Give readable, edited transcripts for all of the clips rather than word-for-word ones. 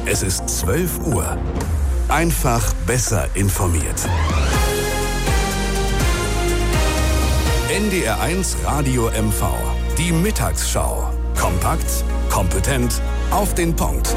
Es ist 12 Uhr. Einfach besser informiert. NDR1 Radio MV. Die Mittagsschau. Kompakt, kompetent, auf den Punkt.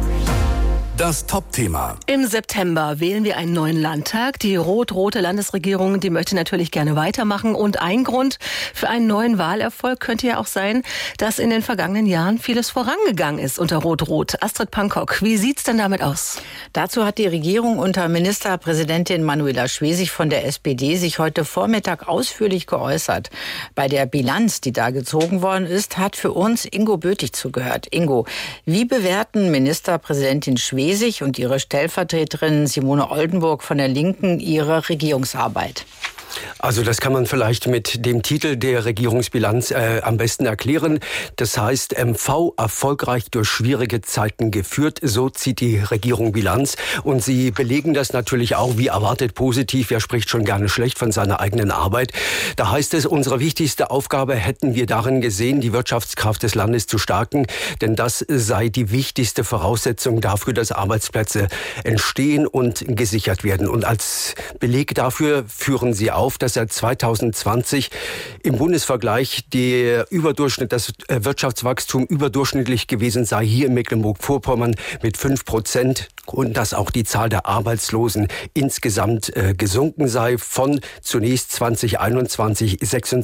Das Top-Thema. Im September wählen wir einen neuen Landtag. Die rot-rote Landesregierung, die möchte natürlich gerne weitermachen. Und ein Grund für einen neuen Wahlerfolg könnte ja auch sein, dass in den vergangenen Jahren vieles vorangegangen ist unter Rot-Rot. Astrid Pankok, wie sieht's denn damit aus? Dazu hat die Regierung unter Ministerpräsidentin Manuela Schwesig von der SPD sich heute Vormittag ausführlich geäußert. Bei der Bilanz, die da gezogen worden ist, hat für uns Ingo Bötig zugehört. Ingo, wie bewerten Ministerpräsidentin Schwesig und ihre Stellvertreterin Simone Oldenburg von der Linken ihre Regierungsarbeit? Also das kann man vielleicht mit dem Titel der Regierungsbilanz am besten erklären. Das heißt, MV erfolgreich durch schwierige Zeiten geführt. So zieht die Regierung Bilanz. Und sie belegen das natürlich auch wie erwartet positiv. Wer spricht schon gerne schlecht von seiner eigenen Arbeit? Da heißt es, unsere wichtigste Aufgabe hätten wir darin gesehen, die Wirtschaftskraft des Landes zu stärken. Denn das sei die wichtigste Voraussetzung dafür, dass Arbeitsplätze entstehen und gesichert werden. Und als Beleg dafür führen sie auf, dass seit 2020 im Bundesvergleich das Wirtschaftswachstum überdurchschnittlich gewesen sei, hier in Mecklenburg-Vorpommern mit 5% und dass auch die Zahl der Arbeitslosen insgesamt gesunken sei von zunächst 2021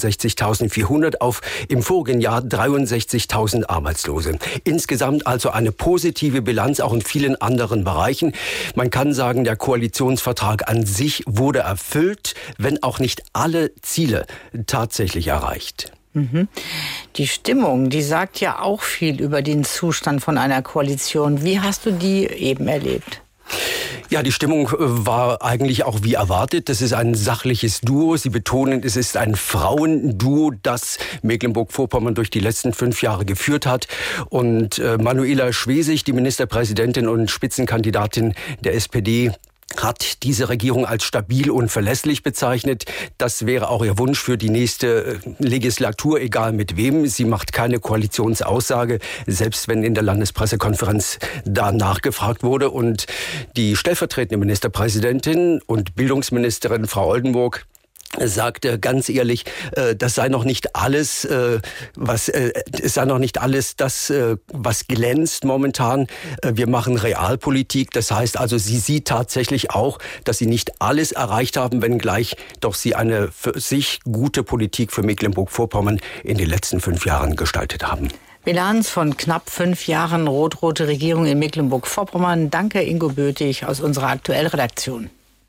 66.400 auf im vorigen Jahr 63.000 Arbeitslose. Insgesamt also eine positive Bilanz auch in vielen anderen Bereichen. Man kann sagen, der Koalitionsvertrag an sich wurde erfüllt, wenn auch nicht alle Ziele tatsächlich erreicht. Die Stimmung, die sagt ja auch viel über den Zustand von einer Koalition. Wie hast du die eben erlebt? Ja, die Stimmung war eigentlich auch wie erwartet. Das ist ein sachliches Duo. Sie betonen, es ist ein Frauenduo, das Mecklenburg-Vorpommern durch die letzten 5 Jahre geführt hat. Und Manuela Schwesig, die Ministerpräsidentin und Spitzenkandidatin der SPD, hat diese Regierung als stabil und verlässlich bezeichnet. Das wäre auch ihr Wunsch für die nächste Legislatur, egal mit wem. Sie macht keine Koalitionsaussage, selbst wenn in der Landespressekonferenz da nachgefragt wurde. Und die stellvertretende Ministerpräsidentin und Bildungsministerin Frau Oldenburg sagte ganz ehrlich, das sei noch nicht alles, was glänzt momentan. Wir machen Realpolitik. Das heißt also, sie sieht tatsächlich auch, dass sie nicht alles erreicht haben, wenngleich doch sie eine für sich gute Politik für Mecklenburg-Vorpommern in den letzten 5 Jahren gestaltet haben. Bilanz von knapp 5 Jahren rot-rote Regierung in Mecklenburg-Vorpommern. Danke, Ingo Bötig aus unserer Aktuellredaktion.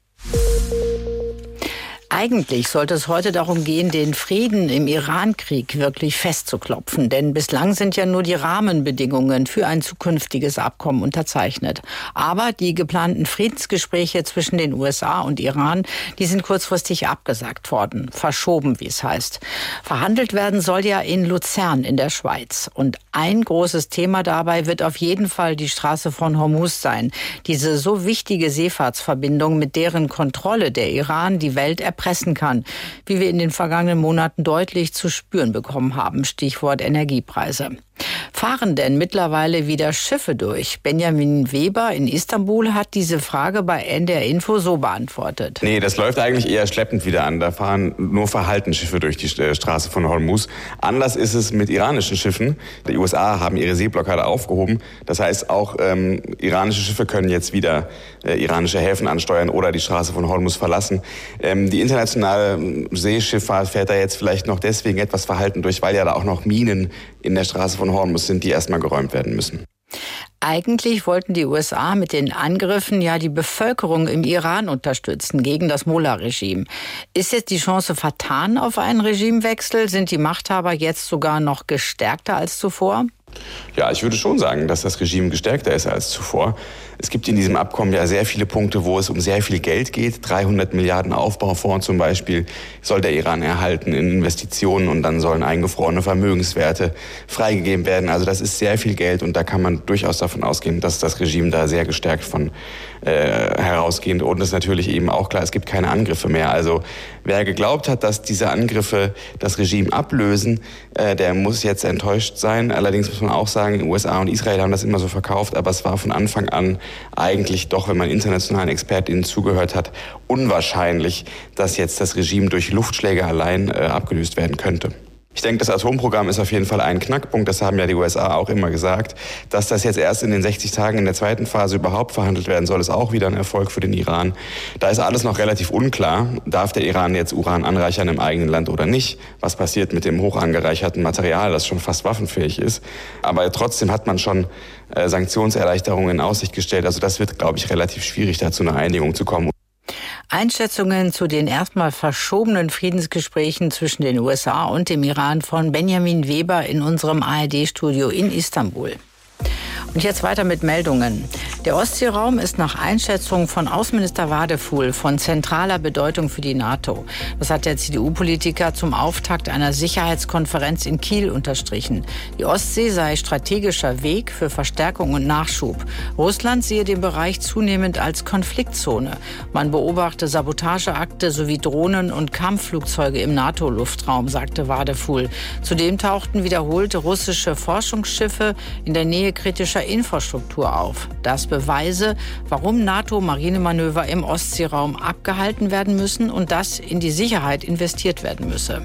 Eigentlich sollte es heute darum gehen, den Frieden im Iran-Krieg wirklich festzuklopfen. Denn bislang sind ja nur die Rahmenbedingungen für ein zukünftiges Abkommen unterzeichnet. Aber die geplanten Friedensgespräche zwischen den USA und Iran, die sind kurzfristig abgesagt worden. Verschoben, wie es heißt. Verhandelt werden soll ja in Luzern in der Schweiz. Und ein großes Thema dabei wird auf jeden Fall die Straße von Hormuz sein. Diese so wichtige Seefahrtsverbindung, mit deren Kontrolle der Iran die Welt erpressen kann, wie wir in den vergangenen Monaten deutlich zu spüren bekommen haben. Stichwort Energiepreise. Fahren denn mittlerweile wieder Schiffe durch? Benjamin Weber in Istanbul hat diese Frage bei NDR Info so beantwortet. Nee, das läuft eigentlich eher schleppend wieder an. Da fahren nur verhalten Schiffe durch die Straße von Hormuz. Anders ist es mit iranischen Schiffen. Die USA haben ihre Seeblockade aufgehoben. Das heißt, auch iranische Schiffe können jetzt wieder iranische Häfen ansteuern oder die Straße von Hormuz verlassen. Die internationale Seeschifffahrt fährt da jetzt vielleicht noch deswegen etwas verhalten durch, weil ja da auch noch Minen in der Straße von Hormuz sind, die erstmal geräumt werden müssen. Eigentlich wollten die USA mit den Angriffen ja die Bevölkerung im Iran unterstützen gegen das Mullah-Regime. Ist jetzt die Chance vertan auf einen Regimewechsel? Sind die Machthaber jetzt sogar noch gestärkter als zuvor? Ja, ich würde schon sagen, dass das Regime gestärkter ist als zuvor. Es gibt in diesem Abkommen ja sehr viele Punkte, wo es um sehr viel Geld geht. 300 Milliarden Aufbaufonds zum Beispiel soll der Iran erhalten in Investitionen und dann sollen eingefrorene Vermögenswerte freigegeben werden. Also das ist sehr viel Geld und da kann man durchaus davon ausgehen, dass das Regime da sehr gestärkt von herausgehend. Und es ist natürlich eben auch klar, es gibt keine Angriffe mehr. Also wer geglaubt hat, dass diese Angriffe das Regime ablösen, der muss jetzt enttäuscht sein. Allerdings muss man auch sagen, USA und Israel haben das immer so verkauft, aber es war von Anfang an eigentlich doch, wenn man internationalen ExpertInnen zugehört hat, unwahrscheinlich, dass jetzt das Regime durch Luftschläge allein abgelöst werden könnte. Ich denke, das Atomprogramm ist auf jeden Fall ein Knackpunkt. Das haben ja die USA auch immer gesagt. Dass das jetzt erst in den 60 Tagen in der zweiten Phase überhaupt verhandelt werden soll, ist auch wieder ein Erfolg für den Iran. Da ist alles noch relativ unklar. Darf der Iran jetzt Uran anreichern im eigenen Land oder nicht? Was passiert mit dem hoch angereicherten Material, das schon fast waffenfähig ist? Aber trotzdem hat man schon Sanktionserleichterungen in Aussicht gestellt. Also das wird, glaube ich, relativ schwierig, da zu einer Einigung zu kommen. Einschätzungen zu den erstmal verschobenen Friedensgesprächen zwischen den USA und dem Iran von Benjamin Weber in unserem ARD-Studio in Istanbul. Und jetzt weiter mit Meldungen. Der Ostseeraum ist nach Einschätzung von Außenminister Wadefuhl von zentraler Bedeutung für die NATO. Das hat der CDU-Politiker zum Auftakt einer Sicherheitskonferenz in Kiel unterstrichen. Die Ostsee sei strategischer Weg für Verstärkung und Nachschub. Russland sehe den Bereich zunehmend als Konfliktzone. Man beobachte Sabotageakte sowie Drohnen und Kampfflugzeuge im NATO-Luftraum, sagte Wadefuhl. Zudem tauchten wiederholte russische Forschungsschiffe in der Nähe kritischer Infrastruktur auf. Das beweise, warum NATO-Marinemanöver im Ostseeraum abgehalten werden müssen und dass in die Sicherheit investiert werden müsse.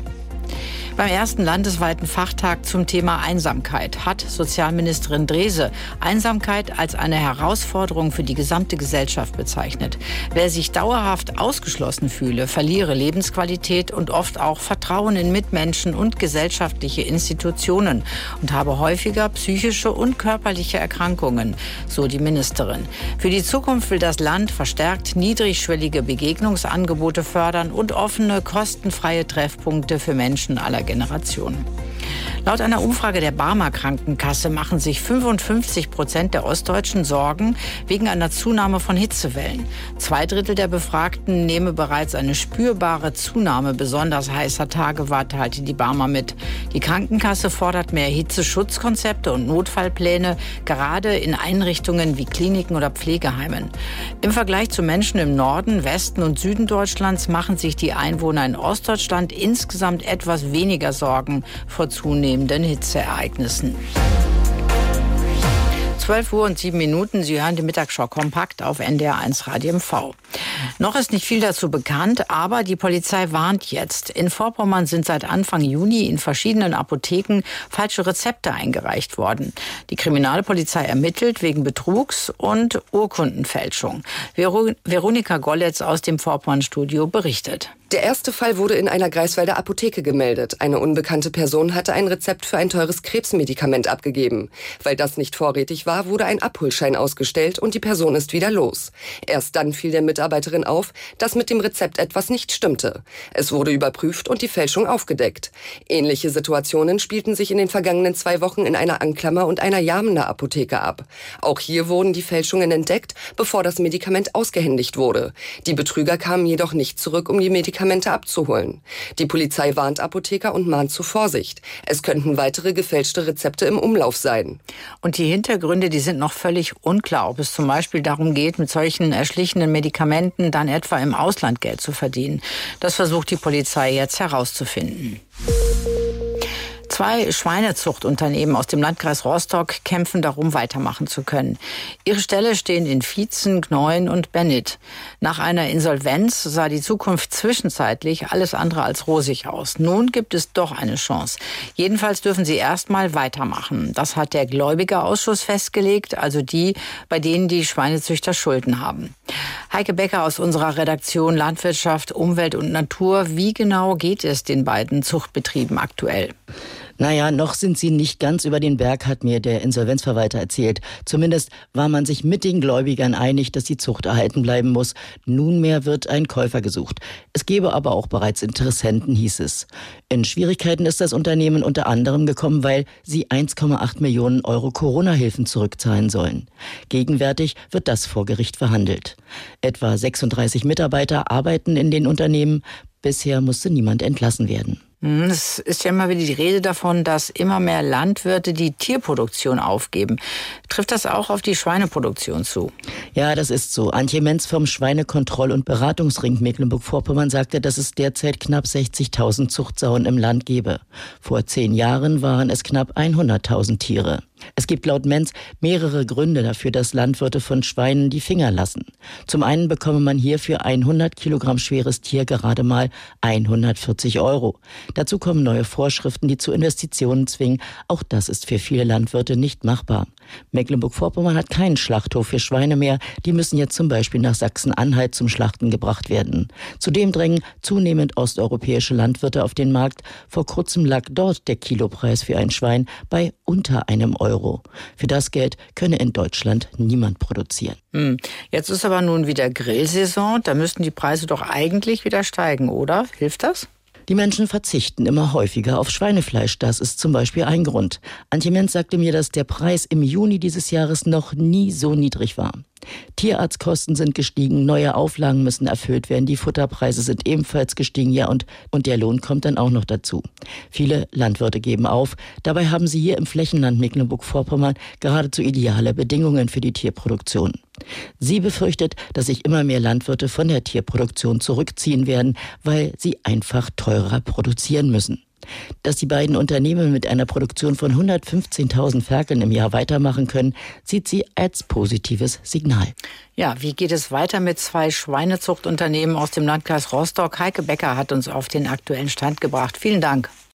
Beim ersten landesweiten Fachtag zum Thema Einsamkeit hat Sozialministerin Drese Einsamkeit als eine Herausforderung für die gesamte Gesellschaft bezeichnet. Wer sich dauerhaft ausgeschlossen fühle, verliere Lebensqualität und oft auch Vertrauen in Mitmenschen und gesellschaftliche Institutionen und habe häufiger psychische und körperliche Erkrankungen, so die Ministerin. Für die Zukunft will das Land verstärkt niedrigschwellige Begegnungsangebote fördern und offene, kostenfreie Treffpunkte für Menschen aller Generationen. Laut einer Umfrage der Barmer Krankenkasse machen sich 55% der Ostdeutschen Sorgen wegen einer Zunahme von Hitzewellen. 2/3 der Befragten nehme bereits eine spürbare Zunahme besonders heißer Tage wahr, teilte die Barmer mit. Die Krankenkasse fordert mehr Hitzeschutzkonzepte und Notfallpläne, gerade in Einrichtungen wie Kliniken oder Pflegeheimen. Im Vergleich zu Menschen im Norden, Westen und Süden Deutschlands machen sich die Einwohner in Ostdeutschland insgesamt etwas weniger Sorgen vor zunehmenden Hitzeereignissen. 12:07 Sie hören die Mittagsschau kompakt auf NDR1 Radio MV. Noch ist nicht viel dazu bekannt, aber die Polizei warnt jetzt. In Vorpommern sind seit Anfang Juni in verschiedenen Apotheken falsche Rezepte eingereicht worden. Die Kriminalpolizei ermittelt wegen Betrugs und Urkundenfälschung. Veronika Golletz aus dem Vorpommern-Studio berichtet. Der erste Fall wurde in einer Greifswalder Apotheke gemeldet. Eine unbekannte Person hatte ein Rezept für ein teures Krebsmedikament abgegeben. Weil das nicht vorrätig war, wurde ein Abholschein ausgestellt und die Person ist wieder los. Erst dann fiel der Mitarbeiterin auf, dass mit dem Rezept etwas nicht stimmte. Es wurde überprüft und die Fälschung aufgedeckt. Ähnliche Situationen spielten sich in den vergangenen 2 Wochen in einer Anklammer und einer Jarmener Apotheke ab. Auch hier wurden die Fälschungen entdeckt, bevor das Medikament ausgehändigt wurde. Die Betrüger kamen jedoch nicht zurück, um die Medikamente abzuholen. Die Polizei warnt Apotheker und mahnt zur Vorsicht. Es könnten weitere gefälschte Rezepte im Umlauf sein. Und die Hintergründe, die sind noch völlig unklar, ob es zum Beispiel darum geht, mit solchen erschlichenen Medikamenten dann etwa im Ausland Geld zu verdienen. Das versucht die Polizei jetzt herauszufinden. 2 Schweinezuchtunternehmen aus dem Landkreis Rostock kämpfen darum, weitermachen zu können. Ihre Ställe stehen in Vietzen, Gneuen und Bennit. Nach einer Insolvenz sah die Zukunft zwischenzeitlich alles andere als rosig aus. Nun gibt es doch eine Chance. Jedenfalls dürfen sie erstmal weitermachen. Das hat der Gläubigerausschuss festgelegt, also die, bei denen die Schweinezüchter Schulden haben. Heike Becker aus unserer Redaktion Landwirtschaft, Umwelt und Natur. Wie genau geht es den beiden Zuchtbetrieben aktuell? Naja, noch sind sie nicht ganz über den Berg, hat mir der Insolvenzverwalter erzählt. Zumindest war man sich mit den Gläubigern einig, dass die Zucht erhalten bleiben muss. Nunmehr wird ein Käufer gesucht. Es gebe aber auch bereits Interessenten, hieß es. In Schwierigkeiten ist das Unternehmen unter anderem gekommen, weil sie 1,8 Millionen Euro Corona-Hilfen zurückzahlen sollen. Gegenwärtig wird das vor Gericht verhandelt. Etwa 36 Mitarbeiter arbeiten in den Unternehmen. Bisher musste niemand entlassen werden. Es ist ja immer wieder die Rede davon, dass immer mehr Landwirte die Tierproduktion aufgeben. Trifft das auch auf die Schweineproduktion zu? Ja, das ist so. Antje Menz vom Schweinekontroll- und Beratungsring Mecklenburg-Vorpommern sagte, dass es derzeit knapp 60.000 Zuchtsauen im Land gebe. Vor 10 Jahren waren es knapp 100.000 Tiere. Es gibt laut Menz mehrere Gründe dafür, dass Landwirte von Schweinen die Finger lassen. Zum einen bekomme man hier für 100 Kilogramm schweres Tier gerade mal 140 €. Dazu kommen neue Vorschriften, die zu Investitionen zwingen. Auch das ist für viele Landwirte nicht machbar. Mecklenburg-Vorpommern hat keinen Schlachthof für Schweine mehr. Die müssen jetzt zum Beispiel nach Sachsen-Anhalt zum Schlachten gebracht werden. Zudem drängen zunehmend osteuropäische Landwirte auf den Markt. Vor kurzem lag dort der Kilopreis für ein Schwein bei unter €1. Für das Geld könne in Deutschland niemand produzieren. Jetzt ist aber nun wieder Grillsaison. Da müssten die Preise doch eigentlich wieder steigen, oder? Hilft das? Die Menschen verzichten immer häufiger auf Schweinefleisch. Das ist zum Beispiel ein Grund. Antje Menz sagte mir, dass der Preis im Juni dieses Jahres noch nie so niedrig war. Tierarztkosten sind gestiegen, neue Auflagen müssen erfüllt werden, die Futterpreise sind ebenfalls gestiegen, ja, und der Lohn kommt dann auch noch dazu. Viele Landwirte geben auf. Dabei haben sie hier im Flächenland Mecklenburg-Vorpommern geradezu ideale Bedingungen für die Tierproduktion. Sie befürchtet, dass sich immer mehr Landwirte von der Tierproduktion zurückziehen werden, weil sie einfach teurer produzieren müssen. Dass die beiden Unternehmen mit einer Produktion von 115.000 Ferkeln im Jahr weitermachen können, sieht sie als positives Signal. Ja, wie geht es weiter mit 2 Schweinezuchtunternehmen aus dem Landkreis Rostock? Heike Becker hat uns auf den aktuellen Stand gebracht. Vielen Dank.